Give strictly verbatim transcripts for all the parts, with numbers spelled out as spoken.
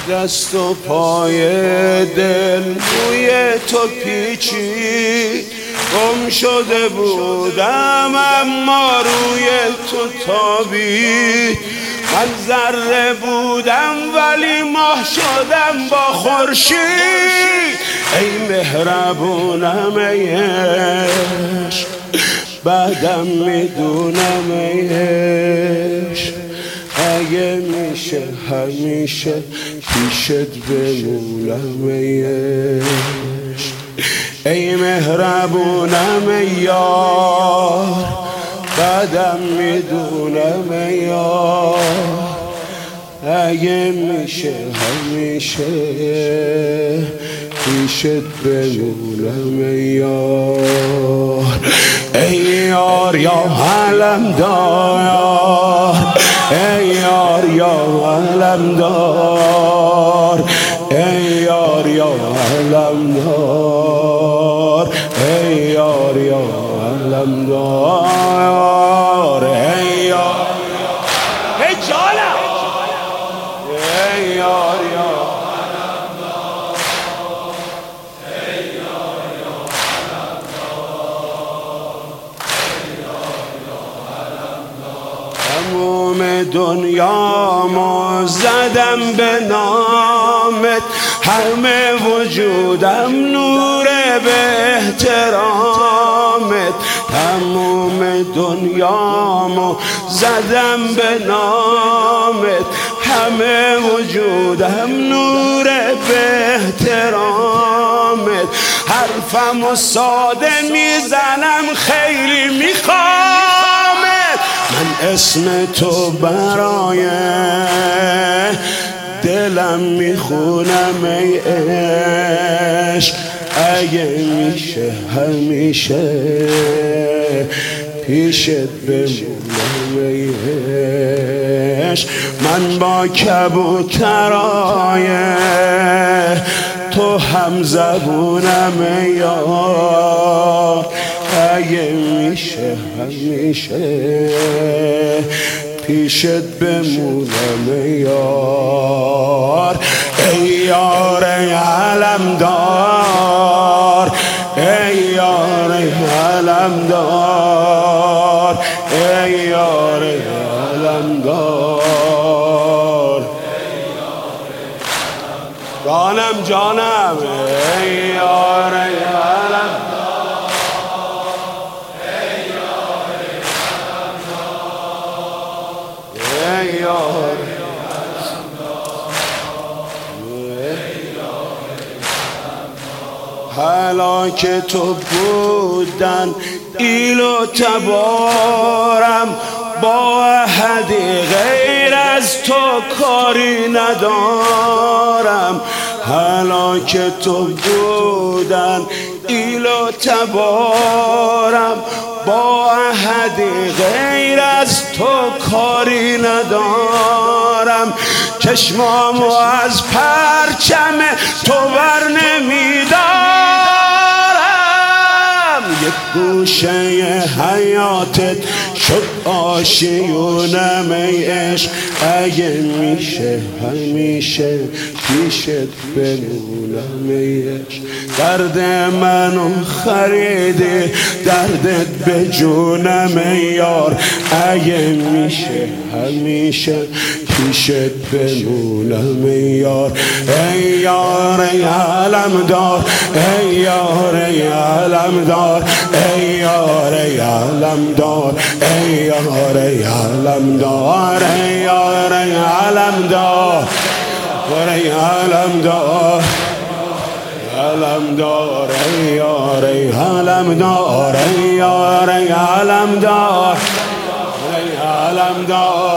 دست و پای دل روی تو پیچید، گم شده بودم اما روی تو تابید. من ذره بودم ولی ماه شدم با خورشید. ای مهربونم ای عشق، بعدم میدونم ای عشق، اگه میشه همیشه پیشت بمونم ای عشق. ای مهربونم ای یار، بعدم میدونم ای یار، اگه میشه همیشه پیشت بمونم ای یار. ای یار یا علمدار، ای یار یا علمدار، ای یار یا علمدار، ای یار یا علمدار، ای یار ای جانم، ای یار یا تموم دنیامو زدم به نامت، همه وجودم نور به احترامت. تموم دنیامو زدم به نامت، همه وجودم نور به احترامت. حرفمو ساده میزنم خیلی میخوامت، من اسم تو برای دلم میخونم ای عشق، اگه میشه همیشه پیشت بمونم ای عشق. من با کبوترای تو هم زبونم ای یار، اگه میشه همیشه پیشت بمونم ای یار. ای یار ای علمدار، ای یار ای علمدار، ای یار ای علمدار، جانم جانم، ای یار ای علمدار، ای یار هلاک تو بودن ایل و تبارم، با احدی غیر از تو کاری ندارم. هلاک تو بودن ایل و تبارم، با احدی غیر از تو کاری ندارم. چشمامو از پرچم تو بر نمیدارم، یک گوشه حیاتت شد آشیونم ای عشق، اگه میشه همیشه پیشت بمونم ای عشق. درد منو خریدی دردت به جونم ای یار، اگه میشه همیشه پیشت بمونم ای یار. ای یار ای علمدار، ای یار ای علمدار، ای یار ای علمدار، ای یار ای علمدار، ای یار ای علمدار، ای علمدار، علمدار، ای یار ای علمدار، ای یار ای علمدار، ای علمدار،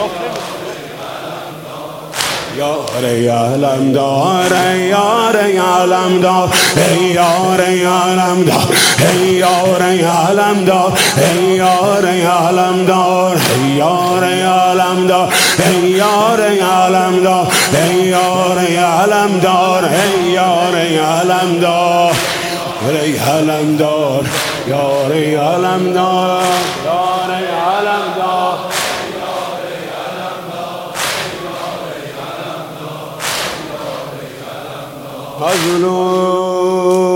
یار ای علمدار، ای یار ای علمدار، ای یار ای علمدار، ای یار ای علمدار، ای یار ای علمدار، ای یار ای علمدار، ای یار ای علمدار، ای یار ای علمدار، ای یار ای علمدار، ای علمدار، یار ای علمدار، یار ای علمدار، مظلوم